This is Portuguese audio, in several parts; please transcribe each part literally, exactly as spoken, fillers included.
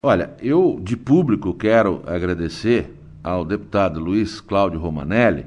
Olha, eu de público quero agradecer ao deputado Luiz Cláudio Romanelli,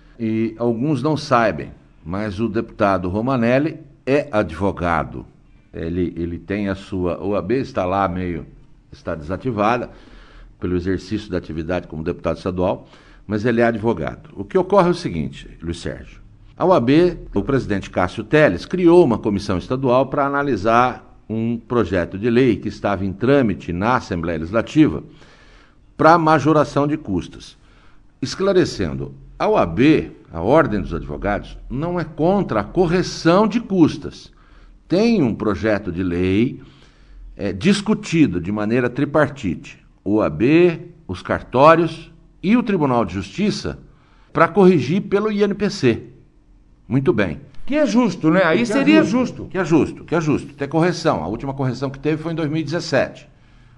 e alguns não sabem, mas o deputado Romanelli é advogado. Ele, ele tem a sua O A B, está lá meio, está desativada pelo exercício da atividade como deputado estadual, mas ele é advogado. O que ocorre é o seguinte, Luiz Sérgio. A O A B, o presidente Cássio Telles, criou uma comissão estadual para analisar um projeto de lei que estava em trâmite na Assembleia Legislativa para majoração de custas. Esclarecendo, a O A B, a Ordem dos Advogados, não é contra a correção de custas. Tem um projeto de lei é, discutido de maneira tripartite, O A B, os cartórios e o Tribunal de Justiça, para corrigir pelo I N P C. Muito bem. Que é justo, né? Aí seria justo. Que é justo, que é justo. Tem correção. A última correção que teve foi em dois mil e dezessete.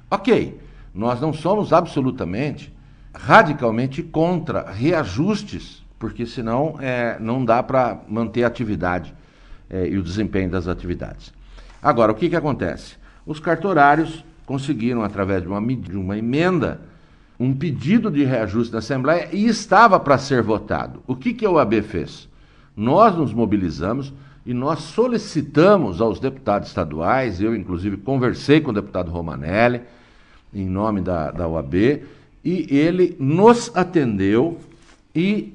Ok, nós não somos absolutamente, radicalmente contra reajustes, porque senão é, não dá para manter a atividade é, e o desempenho das atividades. Agora, o que que acontece? Os cartorários conseguiram, através de uma, de uma emenda, um pedido de reajuste da Assembleia e estava para ser votado. O que que a O A B fez? Nós nos mobilizamos e nós solicitamos aos deputados estaduais, eu inclusive conversei com o deputado Romanelli, em nome da, da O A B, e ele nos atendeu e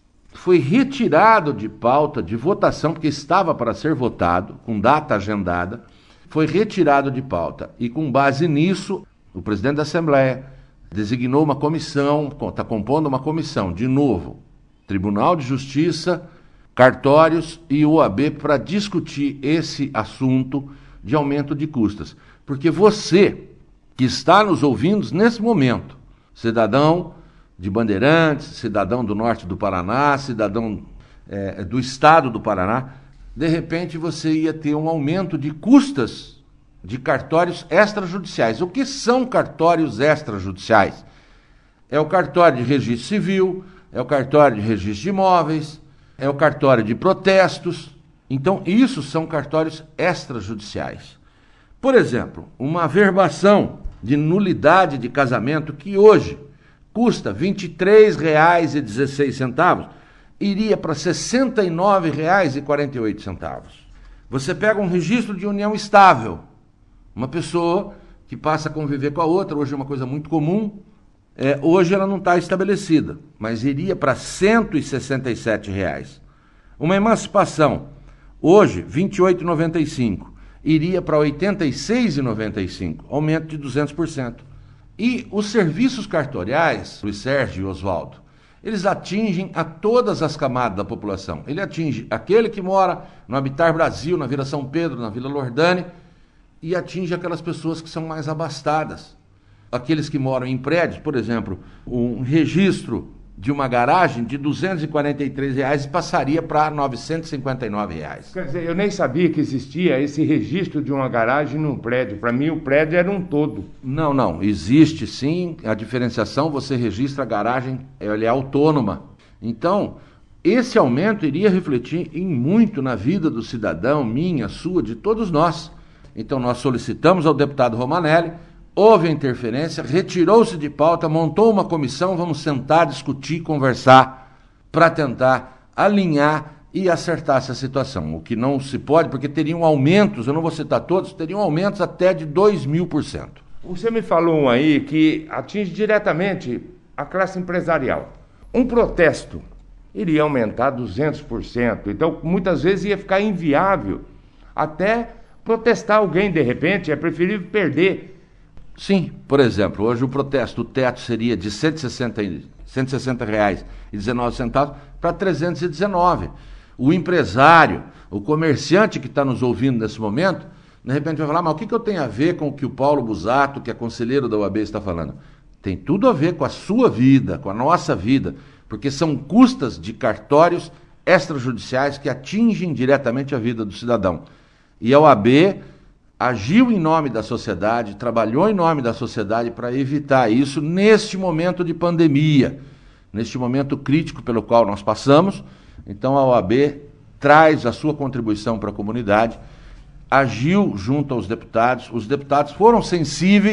foi retirado de pauta de votação, porque estava para ser votado, com data agendada, foi retirado de pauta. E com base nisso, o presidente da Assembleia designou uma comissão, está compondo uma comissão, de novo, Tribunal de Justiça, cartórios e O A B para discutir esse assunto de aumento de custas. Porque você, que está nos ouvindo nesse momento, cidadão de Bandeirantes, cidadão do norte do Paraná, cidadão é, do estado do Paraná, de repente você ia ter um aumento de custas de cartórios extrajudiciais. O que são cartórios extrajudiciais? É o cartório de registro civil, é o cartório de registro de imóveis, é o cartório de protestos. Então, isso são cartórios extrajudiciais. Por exemplo, uma averbação de nulidade de casamento que hoje custa vinte e três reais e dezesseis centavos, iria para sessenta e nove reais e quarenta e oito centavos. Você pega um registro de união estável, uma pessoa que passa a conviver com a outra, hoje é uma coisa muito comum, É, hoje ela não está estabelecida, mas iria para cento e sessenta e sete reais. Uma emancipação, hoje, vinte e oito reais e noventa e cinco centavos, iria para oitenta e seis reais e noventa e cinco centavos, aumento de duzentos por cento. E os serviços cartoriais, Luiz Sérgio e Oswaldo, eles atingem a todas as camadas da população. Ele atinge aquele que mora no Habitar Brasil, na Vila São Pedro, na Vila Lordane, e atinge aquelas pessoas que são mais abastadas. Aqueles que moram em prédios, por exemplo, um registro de uma garagem de duzentos e quarenta e três reais passaria para novecentos e cinquenta e nove reais. Quer dizer, eu nem sabia que existia esse registro de uma garagem num prédio. Para mim, o prédio era um todo. Não, não. Existe sim a diferenciação. Você registra a garagem, ela é autônoma. Então, esse aumento iria refletir em muito na vida do cidadão, minha, sua, de todos nós. Então, nós solicitamos ao deputado Romanelli. Houve a interferência, retirou-se de pauta, montou uma comissão, vamos sentar, discutir, conversar, para tentar alinhar e acertar essa situação. O que não se pode, porque teriam aumentos, eu não vou citar todos, teriam aumentos até de dois mil por cento. Você me falou um aí que atinge diretamente a classe empresarial. Um protesto iria aumentar duzentos por cento, então muitas vezes ia ficar inviável até protestar alguém de repente, é preferível perder. Sim, por exemplo, hoje o protesto, o teto seria de cento e sessenta reais e dezenove centavos para trezentos e dezenove. O empresário, o comerciante que está nos ouvindo nesse momento, de repente vai falar, mas o que, que eu tenho a ver com o que o Paulo Busato, que é conselheiro da O A B, está falando? Tem tudo a ver com a sua vida, com a nossa vida, porque são custas de cartórios extrajudiciais que atingem diretamente a vida do cidadão. E a O A B agiu em nome da sociedade, trabalhou em nome da sociedade para evitar isso neste momento de pandemia, neste momento crítico pelo qual nós passamos. Então a O A B traz a sua contribuição para a comunidade, agiu junto aos deputados, os deputados foram sensíveis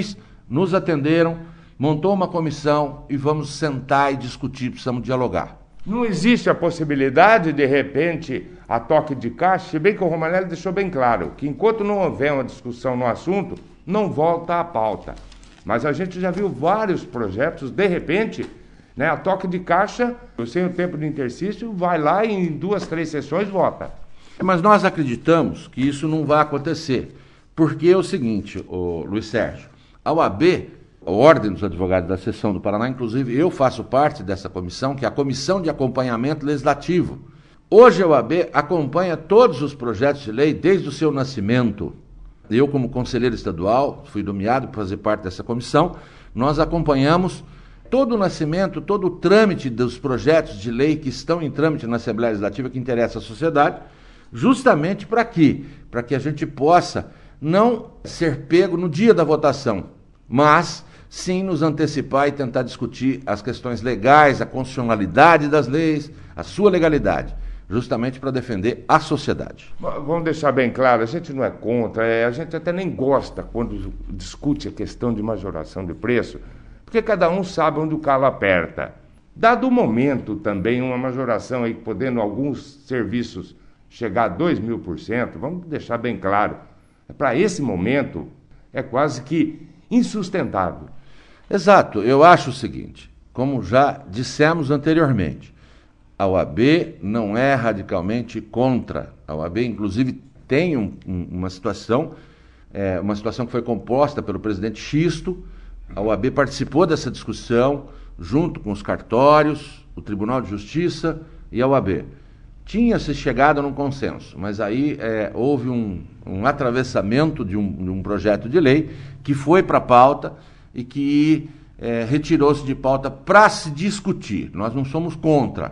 nos atenderam, montou uma comissão e vamos sentar e discutir, precisamos dialogar. Não existe a possibilidade, de repente, a toque de caixa, se bem que o Romanelli deixou bem claro, que enquanto não houver uma discussão no assunto, não volta à pauta. Mas a gente já viu vários projetos, de repente, né, a toque de caixa, sem o tempo de interstício, vai lá e em duas, três sessões vota. Mas nós acreditamos que isso não vai acontecer, porque é o seguinte, ô, Luiz Sérgio, a O A B, a Ordem dos Advogados da Seção do Paraná, inclusive eu faço parte dessa comissão, que é a Comissão de Acompanhamento Legislativo. Hoje a O A B acompanha todos os projetos de lei desde o seu nascimento. Eu, como conselheiro estadual, fui nomeado para fazer parte dessa comissão, nós acompanhamos todo o nascimento, todo o trâmite dos projetos de lei que estão em trâmite na Assembleia Legislativa, que interessa à sociedade, justamente para quê? Para que a gente possa não ser pego no dia da votação, mas sim nos antecipar e tentar discutir as questões legais, a constitucionalidade das leis, a sua legalidade, justamente para defender a sociedade. Vamos deixar bem claro, a gente não é contra, é, a gente até nem gosta quando discute a questão de majoração de preço, porque cada um sabe onde o calo aperta. Dado o momento também, uma majoração aí, podendo alguns serviços chegar a dois mil por cento, vamos deixar bem claro, para esse momento é quase que insustentável. Exato, eu acho o seguinte, como já dissemos anteriormente, a O A B não é radicalmente contra. A O A B, inclusive, tem um, um, uma situação, é, uma situação que foi composta pelo presidente Xisto. A O A B participou dessa discussão junto com os cartórios, o Tribunal de Justiça e a O A B. Tinha-se chegado num consenso, mas aí é, houve um, um atravessamento de um, de um projeto de lei que foi para a pauta e que é, retirou-se de pauta para se discutir. Nós não somos contra,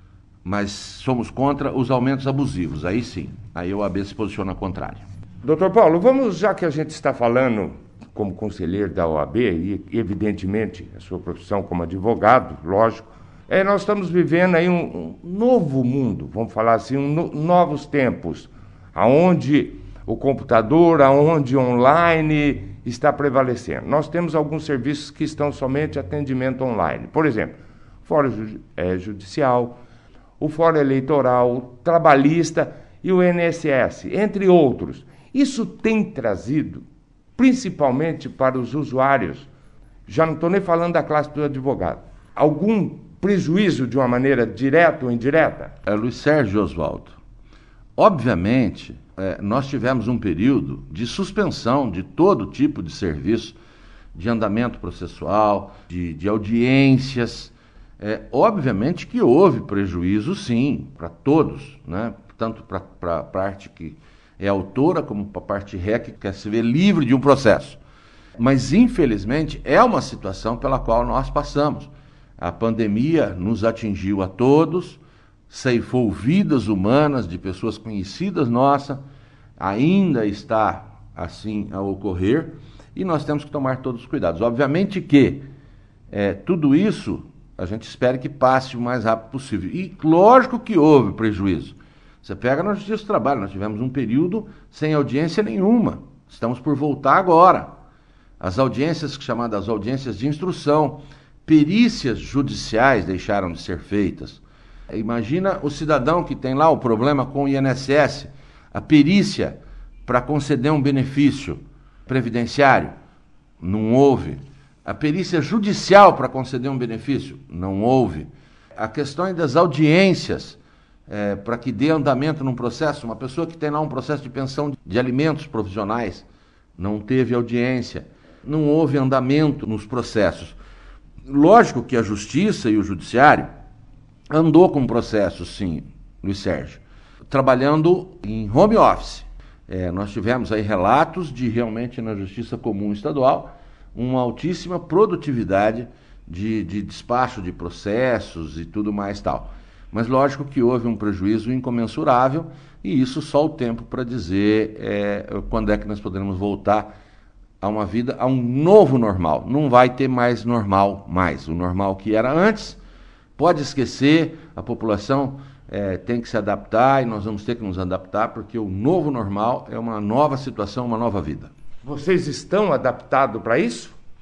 mas somos contra os aumentos abusivos. Aí sim, aí a O A B se posiciona contrário. Doutor Paulo, vamos, já que a gente está falando como conselheiro da O A B, e evidentemente a sua profissão como advogado, lógico, é, nós estamos vivendo aí um, um novo mundo, vamos falar assim, um no, novos tempos, aonde o computador, aonde online está prevalecendo. Nós temos alguns serviços que estão somente atendimento online. Por exemplo, o Fórum é, Judicial, o Fórum Eleitoral, o Trabalhista e o I N S S, entre outros. Isso tem trazido, principalmente para os usuários, já não estou nem falando da classe do advogado, algum prejuízo de uma maneira direta ou indireta? É, Luiz Sérgio Oswaldo, obviamente, é, nós tivemos um período de suspensão de todo tipo de serviço, de andamento processual, de, de audiências. É, obviamente que houve prejuízo, sim, para todos, né? Tanto para a parte que é autora, como para a parte ré, que quer se ver livre de um processo. Mas, infelizmente, é uma situação pela qual nós passamos. A pandemia nos atingiu a todos, ceifou vidas humanas de pessoas conhecidas nossas, ainda está assim a ocorrer, e nós temos que tomar todos os cuidados. Obviamente que é, tudo isso a gente espera que passe o mais rápido possível. E lógico que houve prejuízo. Você pega na Justiça do Trabalho, nós tivemos um período sem audiência nenhuma. Estamos por voltar agora. As audiências, chamadas audiências de instrução, perícias judiciais deixaram de ser feitas. Imagina o cidadão que tem lá o problema com o I N S S, a perícia para conceder um benefício previdenciário, não houve. A perícia judicial para conceder um benefício, não houve. A questão das audiências, é, para que dê andamento num processo, uma pessoa que tem lá um processo de pensão de alimentos provisionais, não teve audiência, não houve andamento nos processos. Lógico que a Justiça e o Judiciário andou com o processo, sim, Luiz Sérgio, trabalhando em home office. É, nós tivemos aí relatos de realmente na Justiça Comum Estadual uma altíssima produtividade de, de despacho de processos e tudo mais tal. Mas lógico que houve um prejuízo incomensurável e isso só o tempo para dizer é, quando é que nós poderemos voltar a uma vida, a um novo normal. Não vai ter mais normal mais. O normal que era antes, pode esquecer, a população é, tem que se adaptar e nós vamos ter que nos adaptar porque o novo normal é uma nova situação, uma nova vida. Vocês estão adaptados para isso?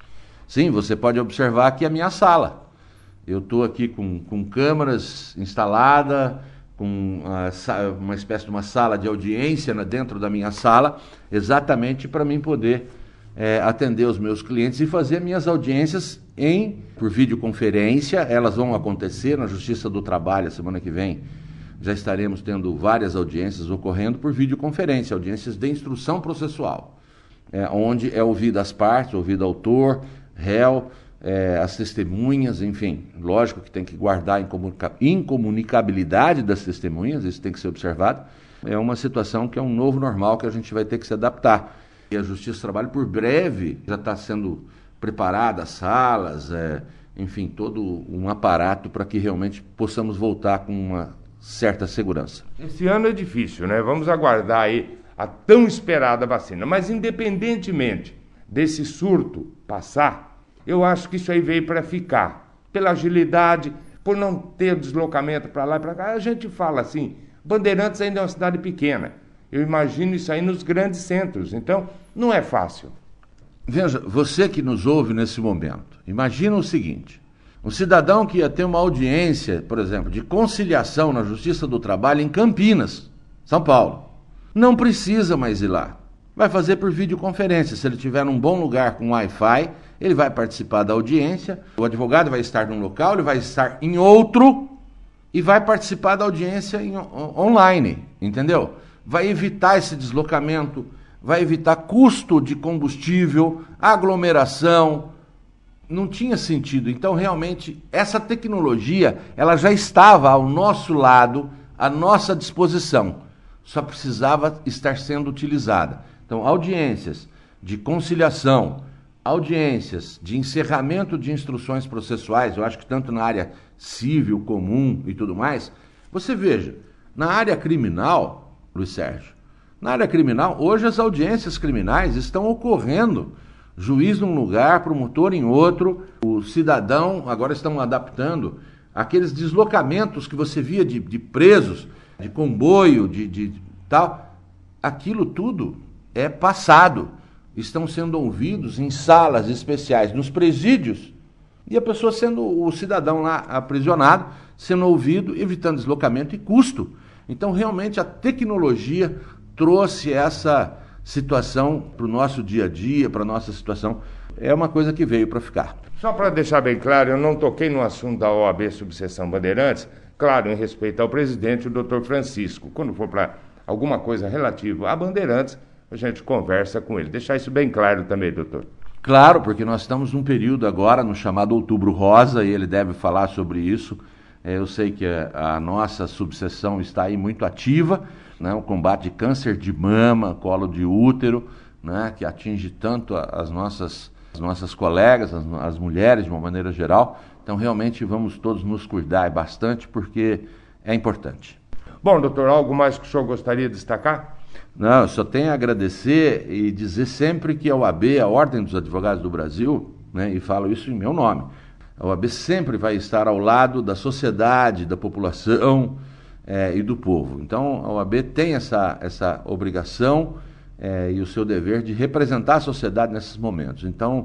Sim, você pode observar aqui a minha sala. Eu estou aqui com, com câmeras instaladas, com a, uma espécie de uma sala de audiência dentro da minha sala, exatamente para mim poder é, atender os meus clientes e fazer minhas audiências em, por videoconferência. Elas vão acontecer na Justiça do Trabalho a semana que vem. Já estaremos tendo várias audiências ocorrendo por videoconferência, audiências de instrução processual, é, onde é ouvido as partes, ouvido autor, réu, é, as testemunhas, enfim. Lógico que tem que guardar a incomunica- incomunicabilidade das testemunhas, isso tem que ser observado. É uma situação que é um novo normal que a gente vai ter que se adaptar. E a Justiça do Trabalho, por breve, já está sendo preparada, salas, é, enfim, todo um aparato para que realmente possamos voltar com uma certa segurança. Esse ano é difícil, né? Vamos aguardar aí a tão esperada vacina. Mas independentemente desse surto passar, eu acho que isso aí veio para ficar. Pela agilidade, por não ter deslocamento para lá e para cá. A gente fala assim, Bandeirantes ainda é uma cidade pequena. Eu imagino isso aí nos grandes centros. Então, não é fácil. Veja, você que nos ouve nesse momento, imagina o seguinte: um cidadão que ia ter uma audiência, por exemplo, de conciliação na Justiça do Trabalho em Campinas, São Paulo, não precisa mais ir lá. Vai fazer por videoconferência. Se ele estiver num bom lugar com Wi-Fi, ele vai participar da audiência, o advogado vai estar num local, ele vai estar em outro e vai participar da audiência em, online, entendeu? Vai evitar esse deslocamento, vai evitar custo de combustível, aglomeração. Não tinha sentido. Então, realmente, essa tecnologia, ela já estava ao nosso lado, à nossa disposição. Só precisava estar sendo utilizada. Então, audiências de conciliação, audiências de encerramento de instruções processuais, eu acho que tanto na área civil, comum e tudo mais. Você veja, na área criminal, Luiz Sérgio, na área criminal, hoje as audiências criminais estão ocorrendo. Juiz num lugar, promotor em outro, o cidadão, agora estão adaptando aqueles deslocamentos que você via de, de presos, de comboio, de, de tal. Aquilo tudo é passado. Estão sendo ouvidos em salas especiais, nos presídios, e a pessoa sendo, o cidadão lá aprisionado, sendo ouvido, evitando deslocamento e custo. Então, realmente, a tecnologia trouxe essa situação para o nosso dia a dia, para a nossa situação. É uma coisa que veio para ficar. Só para deixar bem claro, eu não toquei no assunto da O A B Subseção Bandeirantes, claro, em respeito ao presidente, o doutor Francisco. Quando for para alguma coisa relativa a Bandeirantes, a gente conversa com ele. Deixar isso bem claro também, doutor. Claro, porque nós estamos num período agora, no chamado Outubro Rosa, e ele deve falar sobre isso. Eu sei que a nossa subseção está aí muito ativa, né? O combate de câncer de mama, colo de útero, né? Que atinge tanto as nossas, as nossas colegas, as, as mulheres de uma maneira geral. Então, realmente, vamos todos nos cuidar bastante, porque é importante. Bom, doutor, algo mais que o senhor gostaria de destacar? Não, eu só tenho a agradecer e dizer sempre que a O A B, a Ordem dos Advogados do Brasil, né? E falo isso em meu nome, a O A B sempre vai estar ao lado da sociedade, da população é, e do povo. Então, a O A B tem essa, essa obrigação é, e o seu dever de representar a sociedade nesses momentos. Então,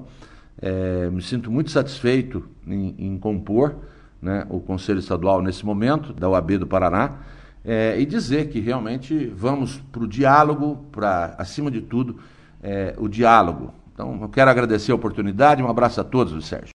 é, me sinto muito satisfeito em, em compor, né, o Conselho Estadual nesse momento, da O A B do Paraná, é, e dizer que realmente vamos para o diálogo, para, acima de tudo, é, o diálogo. Então, eu quero agradecer a oportunidade, um abraço a todos, Luiz Sérgio.